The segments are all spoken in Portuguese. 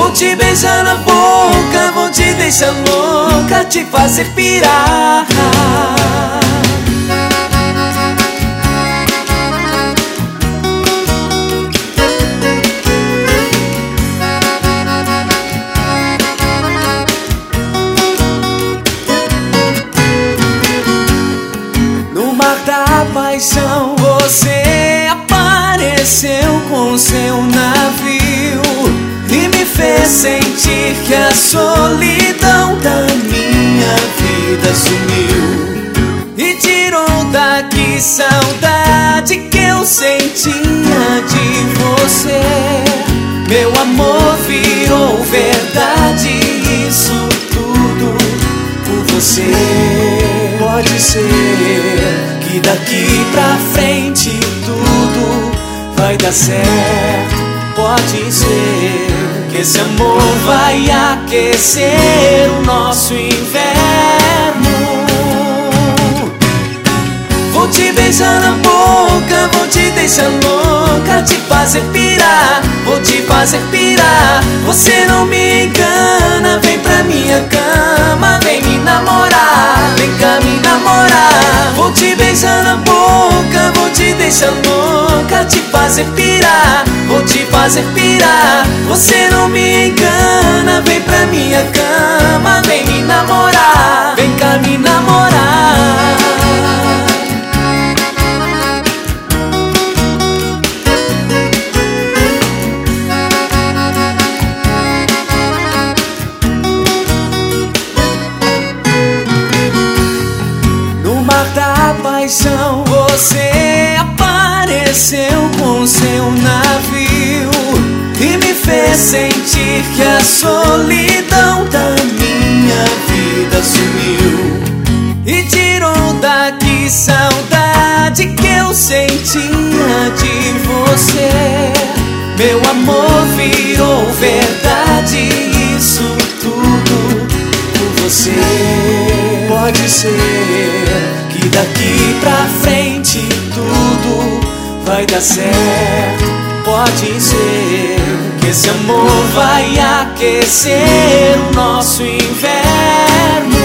Vou te beijar na boca, vou te deixar louca, te fazer pirar. No mar da paixão você apareceu com seu navio e me fez sentir que a solidão da minha vida sumiu e tirou daqui saudade que eu sentia de você. Meu amor virou verdade, isso tudo por você. Pode ser que daqui pra frente tudo vai dar certo. Pode ser que esse amor vai aquecer o nosso inverno. Vou te beijar na boca, vou te deixar louca, te fazer pirar, vou te fazer pirar. Você não me engana, vem pra minha cama, vem me namorar, vem cá me namorar. Vou te beijar na boca, vou te deixar louca, te fazer pirar, vou te fazer pirar. Você não me engana, vem pra minha cama, vem me namorar, vem cá me namorar. No mar da paixão você apareceu com seu navio e me fez sentir que a solidão da minha vida sumiu e tirou daqui saudade que eu sentia de você. Meu amor virou verdade, isso tudo por você. Pode ser que daqui pra frente tudo vai dar certo. Pode ser que esse amor vai aquecer o nosso inverno.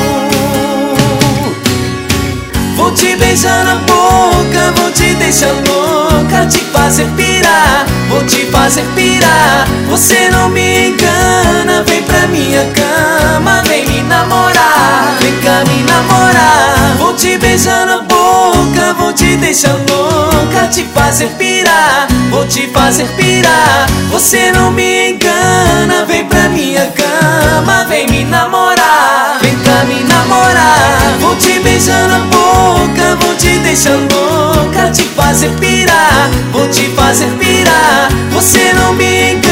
Vou te beijar na boca, vou te deixar louca, te fazer pirar, vou te fazer pirar. Você não me engana, vem pra minha cama, vem me namorar, vem cá me namorar. Vou te beijar na boca, vou te deixar louca, te fazer pirar, vou te fazer pirar. Você não me engana, vem pra minha cama, vem me namorar, vem cá me namorar. Vou te beijar na boca, vou te deixar louca, te fazer pirar, vou te fazer pirar. Você não me engana,